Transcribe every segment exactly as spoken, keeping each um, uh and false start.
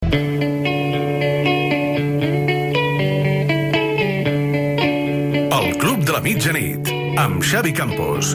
El Club de la Mitjanit, amb Xavi Campos.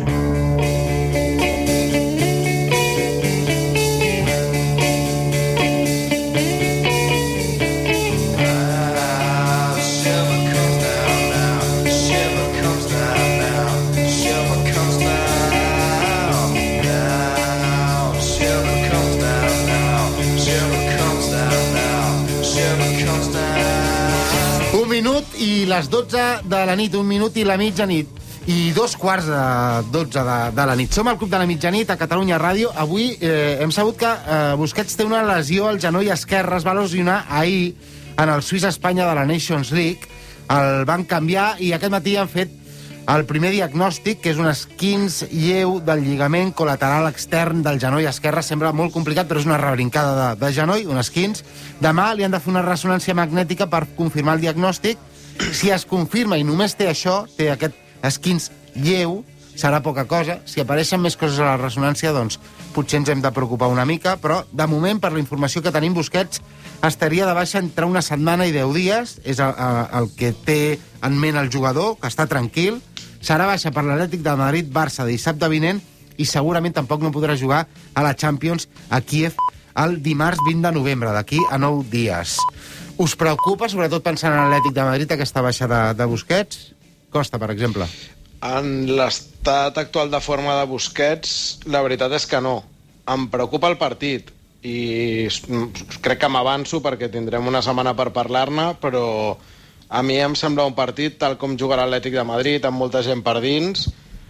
I les dotze de la nit, un minut i la mitjanit, i dos quarts de dotze de, de la nit. Som al Club de la Mitjanit a Catalunya Ràdio. Avui eh, hem sabut que eh, Busquets té una lesió al genoll esquerre, es va lesionar ahir en el Suïssa-Espanya de la Nations League. El van canviar i aquest matí han fet el primer diagnòstic, que és un esquinç lleu del lligament col·lateral extern del genoll esquerre. Sembla molt complicat, però és una rebrincada de, de genoll, un esquinç. Demà li han de fer una ressonància magnètica per confirmar el diagnòstic. Si es confirma i només té això, té aquest esquinç lleu, serà poca cosa. Si apareixen més coses a la ressonància, doncs potser ens hem de preocupar una mica, però de moment, per la informació que tenim, Busquets estaria de baixa entre una setmana i deu dies, és el, el que té en ment el jugador, que està tranquil. Serà baixa per l'Atlètic de Madrid-Barça de dissabte vinent i segurament tampoc no podrà jugar a la Champions a Kíev el dimarts vint de novembre, d'aquí a nou dies. Us preocupa, sobretot pensant en l'Atlètic de Madrid, aquesta baixa de, de Busquets? Costa, per exemple. En l'estat actual de forma de Busquets, la veritat és que no. Em preocupa el partit i crec que m'avanço perquè tindrem una setmana per parlar-ne, però a mi em sembla un partit tal com jugarà l'Atlètic de Madrid, amb molta gent per dins.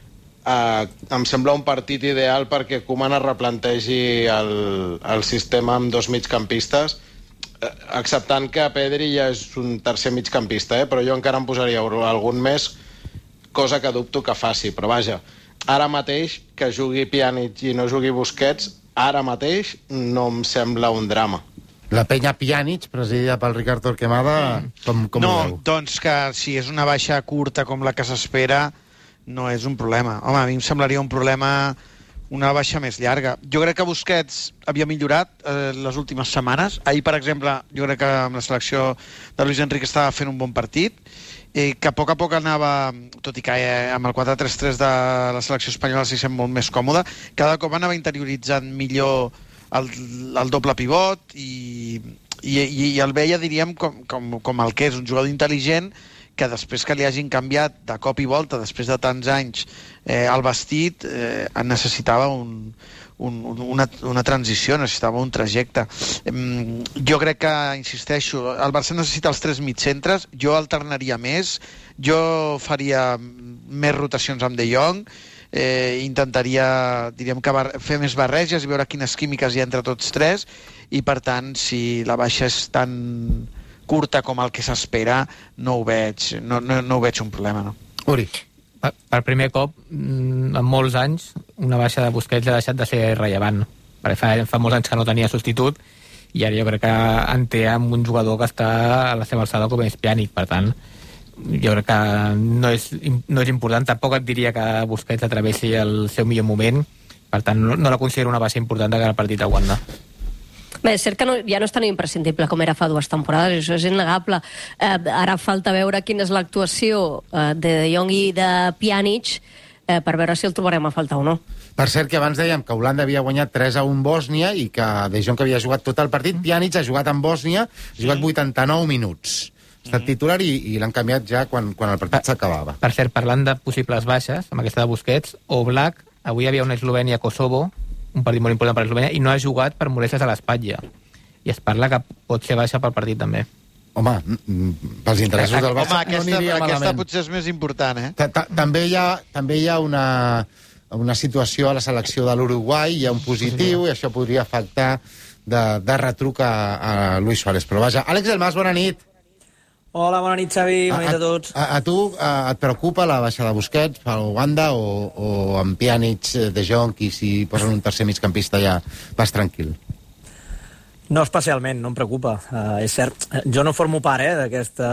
Eh, em sembla un partit ideal perquè Koeman es replantegi el, el sistema amb dos migcampistes, acceptant que Pedri ja és un tercer migcampista, eh? Però jo encara em posaria algun més, cosa que dubto que faci. Però vaja, ara mateix que jugui Pjanic i no jugui Busquets, ara mateix no em sembla un drama. La penya Pjanic, presidida pel Ricard Torquemada, com, com no, ho veu? Doncs que si és una baixa curta com la que s'espera, no és un problema. Home, a mi em semblaria un problema una baixa més llarga. Jo crec que Busquets havia millorat eh, les últimes setmanes. Ahir, per exemple, jo crec que amb la selecció de Luis Enrique estava fent un bon partit, eh, que a poc a poc anava, tot i que eh, amb el quatre tres tres de la selecció espanyola s'hi sent molt més còmode, cada cop anava interioritzant millor el, el doble pivot i, i, i el veia, diríem, com, com, com el que és, un jugador intel·ligent que després que li hagin canviat de cop i volta, després de tants anys, eh, el vestit, eh, necessitava un, un, una, una transició, necessitava un trajecte. Eh, jo crec que, insisteixo, el Barça necessita els tres mitcentres, jo alternaria més, jo faria més rotacions amb De Jong, eh, intentaria, diríem, que bar- fer més barreges i veure quines químiques hi ha entre tots tres, i per tant, si la baixa és tan curta com el que s'espera, no ho veig, no, no, no ho veig un problema, no? Uri. Per, per primer cop, en molts anys, una baixa de Busquets ha deixat de ser rellevant, no? Perquè fa, fa molts anys que no tenia substitut, i ara jo crec que en té amb un jugador que està a la seva alçada com és Pjanic, per tant, jo crec que no és, no és important. Tampoc et diria que Busquets atravessi el seu millor moment, per tant, no, no la considero una baixa important de cara al partit a Wanda. Bé, és cert que no, ja no és tan imprescindible com era fa dues temporades, això és innegable. Eh, ara falta veure quina és l'actuació eh, de De Jong i de Pjanic eh, per veure si el trobarem a faltar o no. Per cert, que abans dèiem que Holanda havia guanyat tres a un Bòsnia i que De Jong havia jugat tot el partit. Pjanic ha jugat en Bòsnia, ha jugat vuitanta-nou minuts. Ha estat titular i, i l'han canviat ja quan, quan el partit s'acabava. Per cert, parlant de possibles baixes, amb aquesta de Busquets, Oblak, avui hi havia una Eslovènia-Kosovo, un partit molt important per Eslovènia, i no ha jugat per molèsties a l'espatlla. I es parla que pot ser baixa pel partit, també. Home, pels interessos del Barça Home, aquesta, no aniria aquesta malament. potser és més important, eh? Ta- ta- També hi ha, també hi ha una, una situació a la selecció de l'Uruguai, hi ha un positiu, i això podria afectar de, de retruc a, a Luis Suárez. Però vaja, Àlex del Mas, bona nit. Hola, bona nit, Xavi, bona nit a tots. A, a, a tu a, et preocupa la baixa de Busquets pel Wanda o, o amb Pjanic, De Jong, i si posen un tercer migcampista ja vas tranquil? No especialment, no em preocupa. Uh, és cert, jo no formo part eh, d'aquesta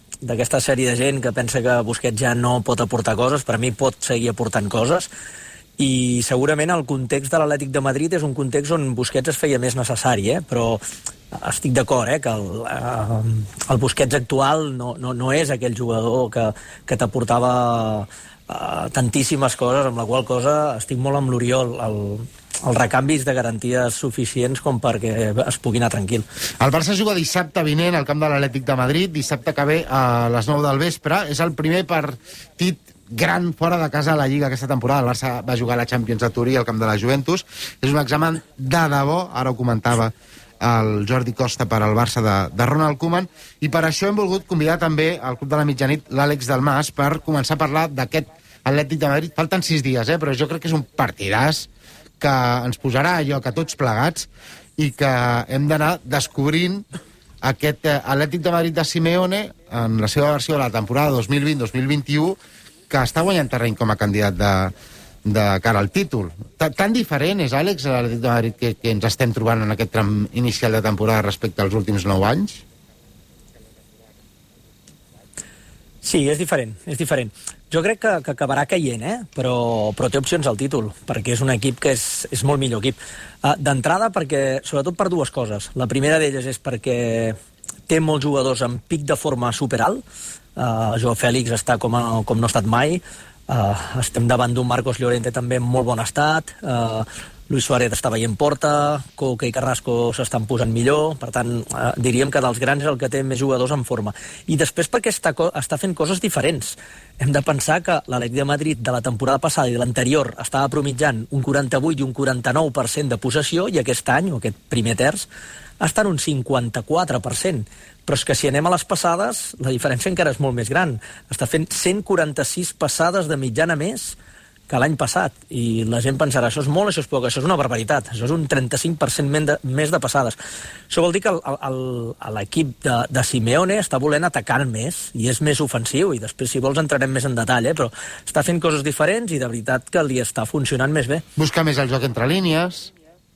d'aquesta sèrie de gent que pensa que Busquets ja no pot aportar coses. Per a mi pot seguir aportant coses i segurament el context de l'Atlètic de Madrid és un context on Busquets es feia més necessari, eh? Però estic d'acord, eh, que el, eh, el Busquets actual no, no, no és aquell jugador que, que t'aportava eh, tantíssimes coses, amb la qual cosa estic molt amb l'Oriol, el, els recanvis de garanties suficients com perquè es pugui anar tranquil. El Barça juga dissabte vinent al camp de l'Atlètic de Madrid, dissabte que ve a les nou del vespre. És el primer partit gran fora de casa a la Lliga aquesta temporada. El Barça va jugar a la Champions a Turí, al camp de la Juventus. És un examen de debò, ara ho comentava el Jordi Costa per al Barça de, de Ronald Koeman, i per això hem volgut convidar també al Club de la Mitjanit l'Àlex Dalmas per començar a parlar d'aquest Atlètic de Madrid. Falten sis dies, eh? Però jo crec que és un partidàs que ens posarà a lloc a tots plegats i que hem d'anar descobrint aquest Atlètic de Madrid de Simeone en la seva versió de la temporada dos mil vint dos mil vint-i-u, que està guanyant terreny com a candidat de, de cara al títol. Tan diferent és, Àlex, l'Atlètic de Madrid que, que ens estem trobant en aquest tram inicial de temporada respecte als últims nou anys? Sí, és diferent, és diferent. Jo crec que, que acabarà caient, eh? però, però té opcions al títol, perquè és un equip que és, és molt millor equip. Uh, D'entrada, perquè, sobretot per dues coses. La primera d'elles és perquè té molts jugadors amb pic de forma superalt. Uh, Joao Fèlix està com, a, com no ha estat mai. Uh, estem davant d'un Marcos Llorente també en molt bon estat. Uh, Luis Suárez està veient porta, Coca i Carrasco s'estan posant millor, per tant, eh, diríem que dels grans és el que té més jugadors en forma. I després perquè està, està fent coses diferents. Hem de pensar que l'Atlètic de Madrid de la temporada passada i de l'anterior estava promitjant un quaranta-vuit i un quaranta-nou per cent de possessió, i aquest any, o aquest primer terç, està en un cinquanta-quatre per cent. Però és que si anem a les passades, la diferència encara és molt més gran. Està fent cent quaranta-sis passades de mitjana més que l'any passat, i la gent pensarà això és molt, això és poc, això és una barbaritat, això és un trenta-cinc per cent de, més de passades. Això vol dir que l'equip de, de Simeone està volent atacar més, i és més ofensiu, i després si vols entrarem més en detall, eh? Però està fent coses diferents i de veritat que li està funcionant més bé. Busca més el joc entre línies.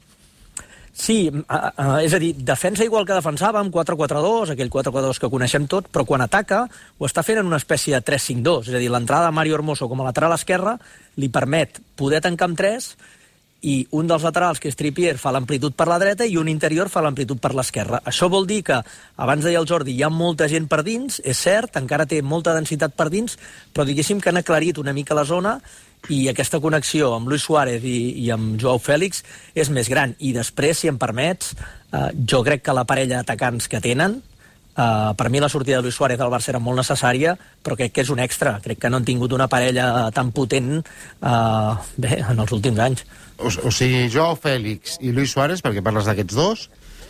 Sí, uh, uh, és a dir, defensa igual que defensava, amb quatre quatre dos, aquell quatre quatre dos que coneixem tot, però quan ataca ho està fent en una espècie de tres cinc dos, és a dir, l'entrada de Mario Hermoso com a lateral esquerre li permet poder tancar amb tres, i un dels laterals, que és Trippier, fa l'amplitud per la dreta i un interior fa l'amplitud per l'esquerra. Això vol dir que, abans deia el Jordi, hi ha molta gent per dins, és cert, encara té molta densitat per dins, però diguéssim que han aclarit una mica la zona, i aquesta connexió amb Luis Suárez i, i amb Joao Fèlix és més gran. I després, si em permets, eh, jo crec que la parella d'atacants que tenen, Uh, per mi la sortida de Luis Suárez al Barça era molt necessària, però crec que és un extra. Crec que no han tingut una parella tan potent uh, bé, en els últims anys. O, o sigui, Joao Fèlix i Luis Suárez, perquè parles d'aquests dos,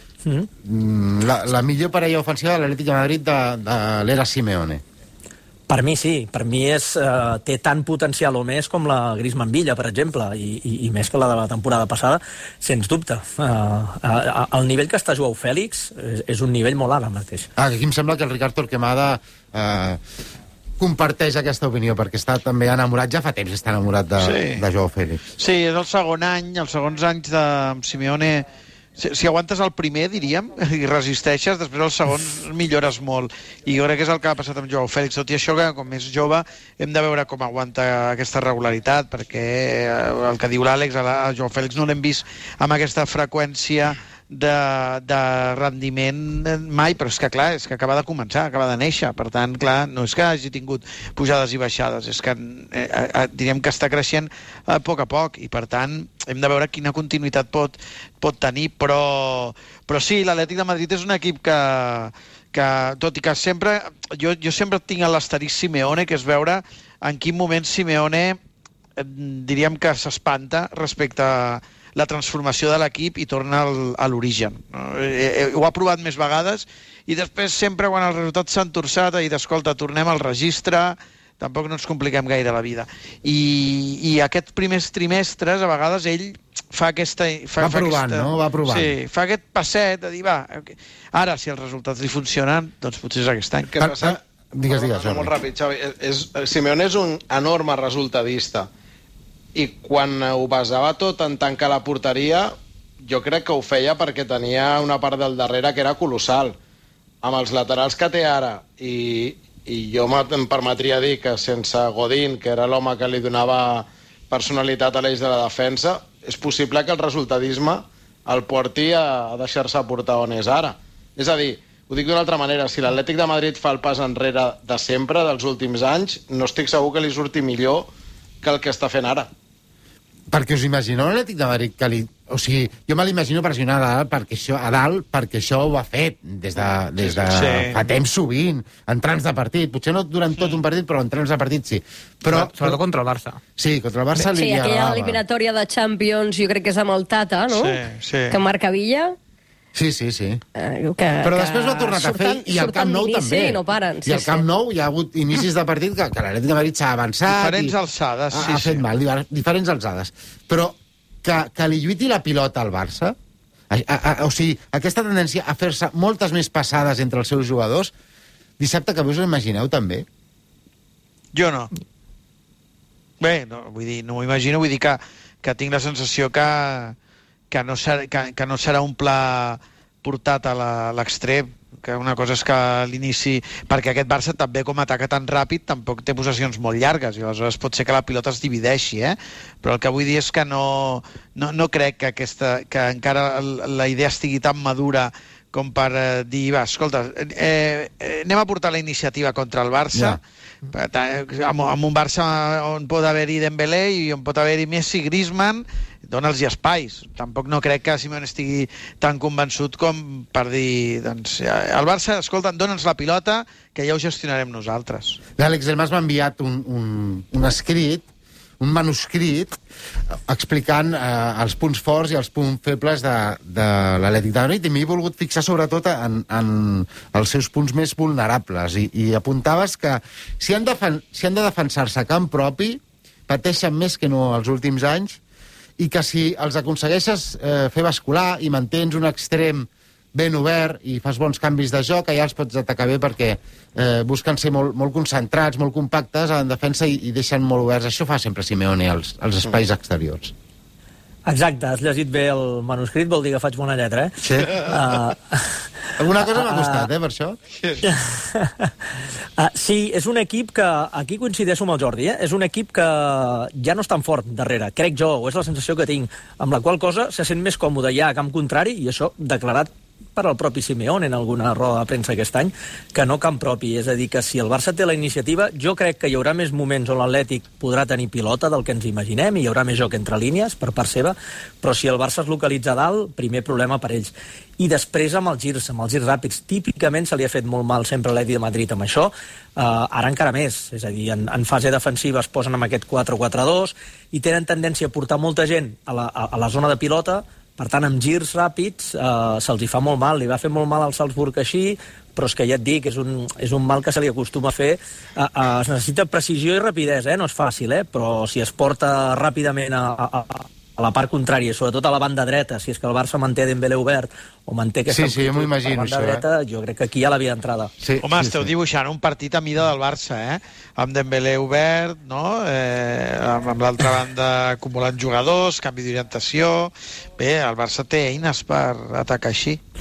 mm. la, la millor parella ofensiva de l'Atlètic de Madrid de, de l'era Simeone. Per mi sí, per mi és, uh, té tant potencial o més com la Griezmann Villa, per exemple, i, i, i més que la de la temporada passada, sens dubte. Uh, uh, el nivell que està Joao Fèlix és, és un nivell molt alt ara mateix. Ah, aquí em sembla que el Ricard Torquemada eh, comparteix aquesta opinió, perquè està també enamorat, ja fa temps està enamorat de, sí. de Joao Fèlix. Sí, és el segon any, els segons anys de Simeone. Si, si aguantes el primer, diríem, i resisteixes, després el segon millores molt. I jo crec que és el que ha passat amb Joao Fèlix. Tot i això, que com és jove, hem de veure com aguanta aquesta regularitat, perquè el que diu l'Àlex, a Joao Fèlix no l'hem vist amb aquesta freqüència de, de rendiment mai, però és que clar, és que acaba de començar, acaba de néixer, per tant, clar, no és que hagi tingut pujades i baixades, és que eh, eh, diríem que està creixent a poc a poc, i per tant hem de veure quina continuïtat pot, pot tenir, però, però sí, l'Atlètic de Madrid és un equip que, que tot i que sempre jo, jo sempre tinc l'asterisc Simeone, que és veure en quin moment Simeone eh, diríem que s'espanta respecte a la transformació de l'equip i torna al, a l'origen. No? Eh, eh, ho ha provat més vegades i després sempre quan els resultats s'han torçat i d'escolta, tornem al registre, tampoc no ens compliquem gaire la vida. I, i aquests primers trimestres, a vegades ell fa aquesta... Fa, va provant, aquesta, no? Va provant. Sí, fa aquest passet de dir, va, ara si els resultats li funcionen, doncs potser és aquest any. Què passa? Digues, digues, Jordi. Molt ràpid, Xavi. És, Simeone és un enorme resultadista. I quan ho basava tot en tancar la porteria, jo crec que ho feia perquè tenia una part del darrere que era colossal. Amb els laterals que té ara, i, i jo em permetria dir que sense Godín, que era l'home que li donava personalitat a l'eix de la defensa, és possible que el resultadisme el porti a deixar-se portar on és ara. És a dir, ho dic d'una altra manera, si l'Atlètic de Madrid fa el pas enrere de sempre, dels últims anys, no estic segur que li surti millor que el que està fent ara. Perquè us imagineu l'Atlètic de Madrid que li... O sigui, jo me l'imagino pressionar a dalt perquè això, a dalt perquè això ho ha fet des de, des de Sí. fa temps sovint, en trams de partit. Potser no durant tot un partit, però en trams de partit sí. Però, Sobretot contra el Barça. Sí, contra el Barça li Sí, aquella agradava. eliminatòria de Champions, jo crec que és amb el Tata, no? Sí, sí. Que marca Villa. Sí, sí, sí. Eh, que, Però que després ho ha tornat a fer surten- i al surten Camp Nou d'inici també. I no paren. I al Camp Nou hi ha hagut inicis de partit que, que l'Atlètic de Madrid s'ha avançat. Diferents i alçades, ha, sí, ha fet sí. mal, diver- diferents alçades. Però que, que li lluiti la pilota al Barça, a, a, a, o sigui, aquesta tendència a fer-se moltes més passades entre els seus jugadors, dissabte que us ho imagineu també? Jo no. Bé, no, vull dir, no m'ho imagino, vull dir que, que tinc la sensació que, que, no serà, que, que no serà un pla portat a la- a l'extrem, que una cosa és que a l'inici... Perquè aquest Barça també, com ataca tan ràpid, tampoc té possessions molt llargues, i aleshores pot ser que la pilota es divideixi, eh? Però el que vull dir és que no, no, no crec que, aquesta, que encara la idea estigui tan madura com per eh, dir, va, escolta, eh, eh, anem a portar la iniciativa contra el Barça, yeah. amb, amb un Barça on pot haver-hi Dembélé i on pot haver-hi Messi, Griezmann, dona'ls espais. Tampoc no crec que Simeone estigui tan convençut com per dir, doncs, el Barça, escolta, dona'ns la pilota, que ja ho gestionarem nosaltres. L'Àlex Delmas m'ha enviat un, un, un escrit, un manuscrit, explicant eh, els punts forts i els punts febles de, de l'Atlètic de Madrid, i m'he volgut fixar sobretot en, en els seus punts més vulnerables. I, i apuntaves que si han, defen si han de defensar-se a camp propi, pateixen més que no els últims anys, i que si els aconsegueixes eh, fer bascular i mantens un extrem ben obert i fas bons canvis de joc, allà els pots atacar bé perquè eh, busquen ser molt, molt concentrats, molt compactes en defensa i, i deixen molt oberts. Això fa sempre Simeone als, als espais exteriors. Exacte, has llegit bé el manuscrit, vol dir que faig bona lletra, eh? Sí. Uh, Alguna cosa m'ha costat, eh, per això? uh, sí, és un equip que, aquí coincideixo amb el Jordi, eh? És un equip que ja no és tan fort darrere, crec jo, o és la sensació que tinc, amb la qual cosa se sent més còmode ja a camp contrari, i això declarat per al propi Simeone en alguna roda de premsa aquest any, que no camp propi. És a dir, que si el Barça té la iniciativa, jo crec que hi haurà més moments on l'Atlètic podrà tenir pilota del que ens imaginem, i hi haurà més joc entre línies per part seva, però si el Barça es localitza a dalt, primer problema per ells. I després amb els girs, amb els girs ràpids. Típicament se li ha fet molt mal sempre a l'Atlètic de Madrid amb això, uh, ara encara més. És a dir, en, en fase defensiva es posen amb aquest quatre quatre dos i tenen tendència a portar molta gent a la, a, a la zona de pilota. Per tant, amb girs ràpids eh, se'ls hi fa molt mal. Li va fer molt mal al Salzburg així, però és que ja et dic, és un, és un mal que se li acostuma a fer. Eh, eh, es necessita precisió i rapidesa, eh? No és fàcil, eh? Però si es porta ràpidament a, a, a la part contrària, sobretot a la banda dreta, si és que el Barça manté Dembélé obert o manté aquesta Sí, sí, jo m'ho imagino, a la banda això, dreta, eh? Jo crec que aquí hi ha la via d'entrada. Sí, Home, sí, esteu sí. dibuixant un partit a mida del Barça, eh? Amb Dembélé obert, no? Eh, amb amb l'altra banda acumulant jugadors, canvi d'orientació... Bé, el Barça té eines per atacar així.